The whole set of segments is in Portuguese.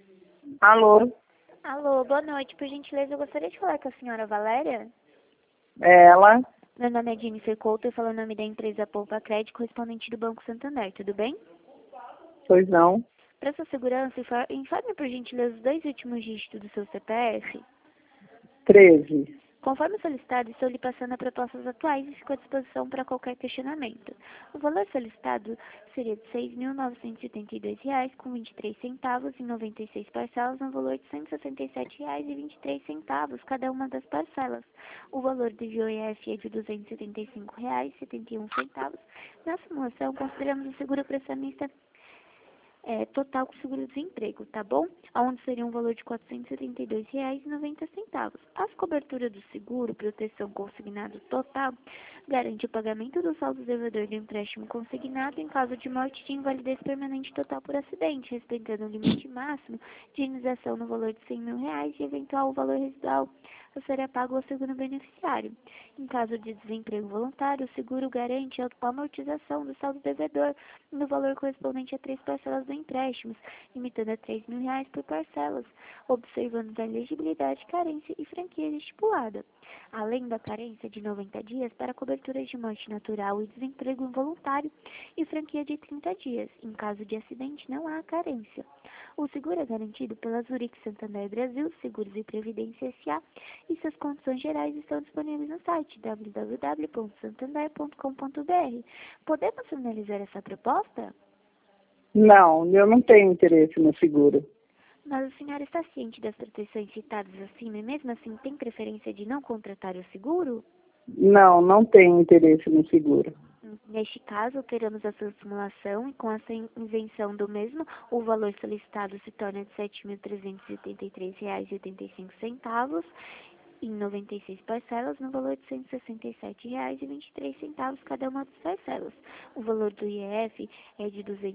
Alô, Alô, boa noite. Por gentileza, eu gostaria de falar com a senhora Valéria. é ela? Meu nome é Jennifer Couto e falo em nome da empresa Poupa Crédito, correspondente do Banco Santander. Tudo bem? Pois não. Para sua segurança, informe por gentileza os 2 últimos dígitos do seu CPF. 13. Conforme solicitado, estou lhe passando as propostas atuais e fico à disposição para qualquer questionamento. O valor solicitado seria de R$ 6.972,23 em 96 parcelas, no valor de R$ 167,23 cada uma das parcelas. O valor do IOF é de R$ 275,71. Na simulação, consideramos o seguro prestamista total com seguro-desemprego, tá bom? Onde seria um valor de R$ 472,90. As coberturas do seguro, proteção consignado total, garante o pagamento do saldo devedor do empréstimo consignado em caso de morte de invalidez permanente total por acidente, respeitando o limite máximo de indenização no valor de R$ 100 mil e eventual valor residual a ser pago ao seguro beneficiário. Em caso de desemprego voluntário, o seguro garante a amortização do saldo devedor no valor correspondente a 3 parcelas do empréstimo, limitando a R$ 3 mil por parcelas, observando a elegibilidade, carência e franquia estipulada, além da carência de 90 dias para coberturas de morte natural e desemprego involuntário e franquia de 30 dias. Em caso de acidente, não há carência. O seguro é garantido pela Zurich Santander Brasil, Seguros e Previdência S.A. e suas condições gerais estão disponíveis no site www.santander.com.br. Podemos finalizar essa proposta? Não, eu não tenho interesse no seguro. Mas a senhora está ciente das proteções citadas acima e mesmo assim tem preferência de não contratar o seguro? Não, não tenho interesse no seguro. Neste caso, teremos a sua simulação e com essa isenção do mesmo, o valor solicitado se torna de R$ 7.383,85 em 96 parcelas, no valor de R$ 167,23 cada uma das parcelas. O valor do IEF é de R$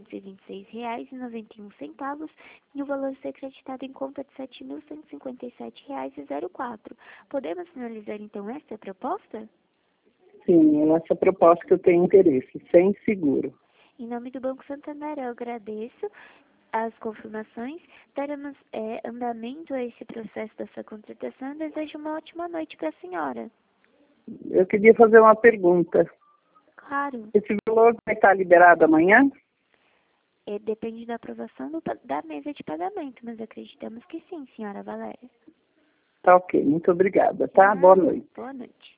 226,91 e o valor a ser creditado em conta de R$ 7.157,04. Podemos finalizar então esta proposta? Sim, é essa proposta que eu tenho interesse, sem seguro. Em nome do Banco Santander, eu agradeço as confirmações. Daremos andamento a esse processo da sua contratação e desejo uma ótima noite para a senhora. Eu queria fazer uma pergunta. Claro, Esse valor vai estar liberado amanhã? depende da aprovação da mesa de pagamento, mas acreditamos que sim, senhora Valéria. Tá ok, muito obrigada, tá? Boa noite. Boa noite.